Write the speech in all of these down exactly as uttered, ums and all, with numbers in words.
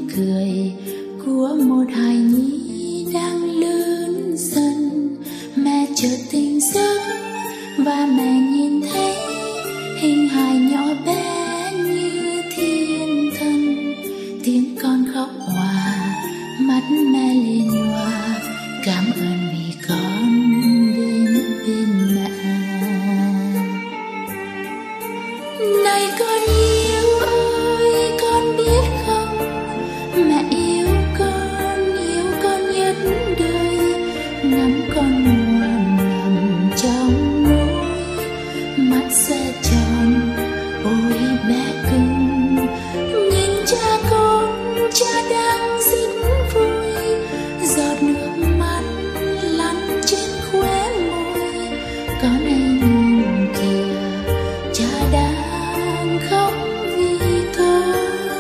cười của một hài nhi đang lớn dần. Mẹ chợt tỉnh giấc và mẹ nhìn thấy hình hài nhỏ bé như thiên thần. Tiếng con khóc òa, mắt mẹ lệ nhòa, cảm ơn vì con đến bên mẹ. Này con yêu ơi, con biết không, mẹ yêu con, yêu con nhất đời. Ngắm con ngoan nằm trong nỗi, mắt sẽ tròn, ôi bé cưng. Nhìn cha con, cha đang rất vui, giọt nước mắt lăn trên khóe môi. Con hãy nhìn kìa, cha đang khóc vì con.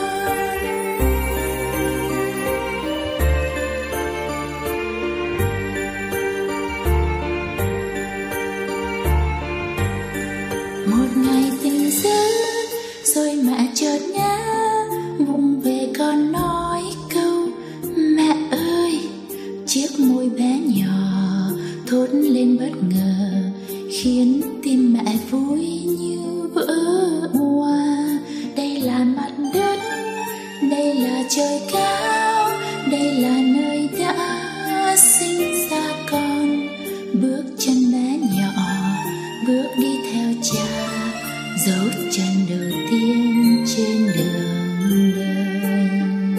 Một ngày tỉnh giấc rồi mẹ chợt ngã, vụng về con nói câu mẹ ơi. Chiếc môi bé nhỏ thốt lên bất ngờ, khiến tim mẹ vui như vỡ òa. Đây là mặt đất, đây là trời cao, đây là nơi đã sinh ra con. Bước chân bé nhỏ bước đi theo cha, dấu chân đầu tiên trên đường đời.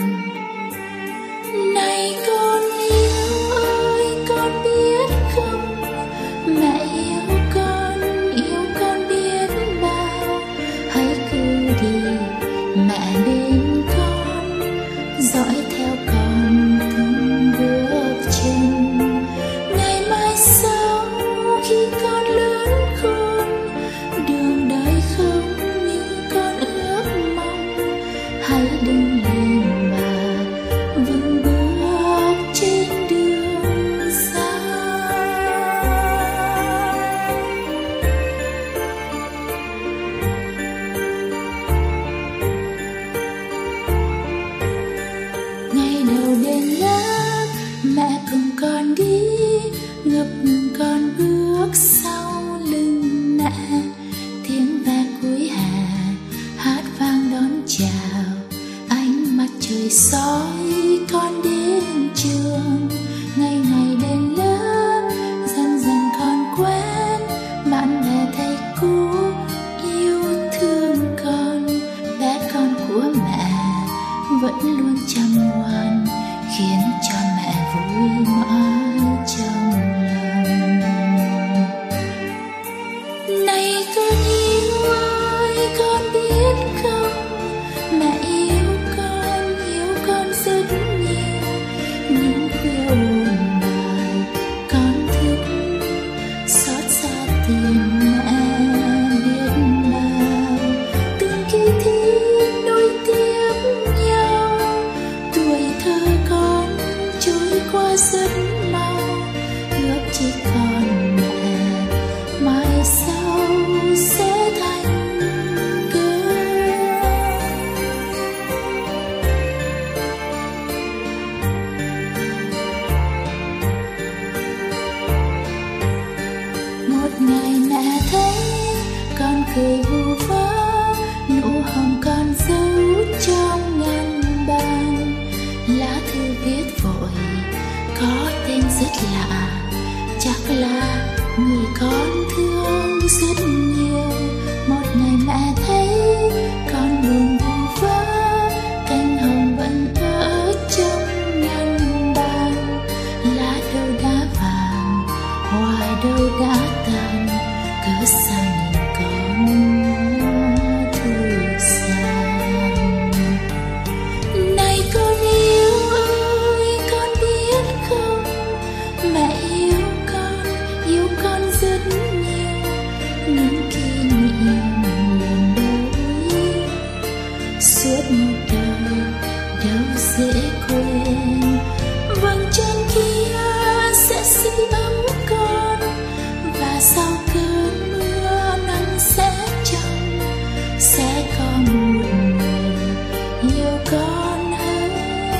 Này con yêu ơi, con biết không, mẹ yêu con, yêu con biết bao. Hãy cứ đi mẹ bên con, dõi theo con từng bước chân. Ngày mai sau khi con lớn khôn, đường đời không như con ước mong. Hãy đứng lên mà vững bước trên đường xa. Ngày đầu đến lớp, mẹ cùng con đi, ngập ngừng con bước sau lưng mẹ. Tiếng ve cuối hè hát vang đón chào, ánh mặt trời soi con đến trường. Ngày ngày đến lớp, dần dần con quen bạn bè thầy cô yêu thương con. Bé con của mẹ vẫn luôn chăm ngoan, khiến cho mẹ vui mãi trong lòng. Này con yêu ơi, con biết không, mẹ yêu con, yêu con rất nhiều. Những khuya ồn bài con thức, xót xa tìm mẹ biết bao. Từng kỳ thi nối tiếp nhau, tuổi thơ con trôi qua rất mau. Ước chỉ còn mẹ mai sau sẽ thành cơn. Một ngày mẹ thấy con cười vu vơ, nụ hồng con giấu trong ngăn bàn. Lá thư viết vội có tên rất lạ, chắc là người con thương rất nhiều. Một ngày mẹ thấy con buồn vu vơ, cành hồng vẫn ở trong ngăn bàn. Lá đâu đã vàng, hoa đâu đã tàn, cớ sao nhìn con thư sang. Này con yêu ơi, con biết không, mẹ yêu con, yêu con rất nhiều. Những kỷ niệm lần đôi, suốt một đời đâu dễ quên. Vầng trăng kia sẽ sưởi ấm con, và sau cơn mưa nắng sẽ trong, sẽ có một người yêu con hơn.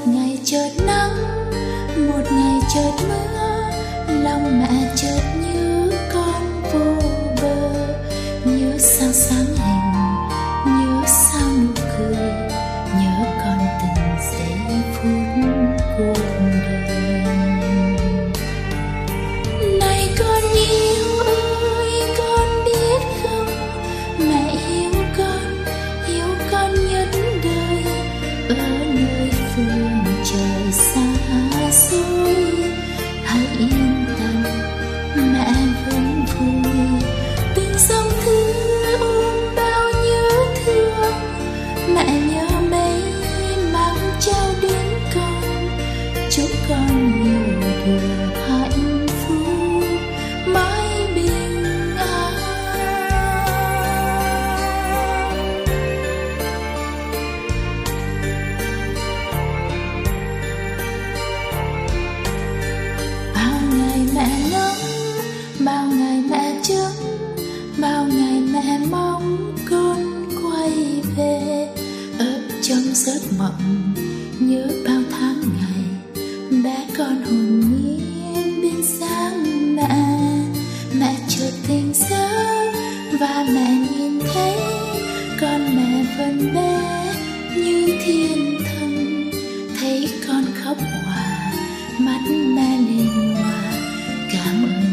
một ngày chợt nắng, một ngày chợt mưa, lòng mẹ chợt nhớ con vô bờ. Nhớ sao sáng hình, nhớ sao nụ cười, nhớ con từng giây phút cuộc đời. Này con yêu ơi, con biết không, mẹ yêu con, yêu con nhất đời. Ở nơi phương trời xa xôi, hãy yên tâm, mẹ vẫn vui. Từng dòng thư ôm bao nhớ thương, mẹ nhớ mấy mang trao đến con. Chúc con nhiều được hạnh phúc mãi bình an. Bao ngày mẹ nắng, bao ngày mẹ trắng, bao ngày mẹ mong con quay về. Ấp trong giấc mộng nhớ bao tháng ngày, bé con hồn nhiên bên dáng mẹ. Mẹ chợt tỉnh giấc và mẹ nhìn thấy con mẹ vẫn bé như thiên thần. Thấy con khóc hòa, mắt mẹ lên hòa, cảm ơn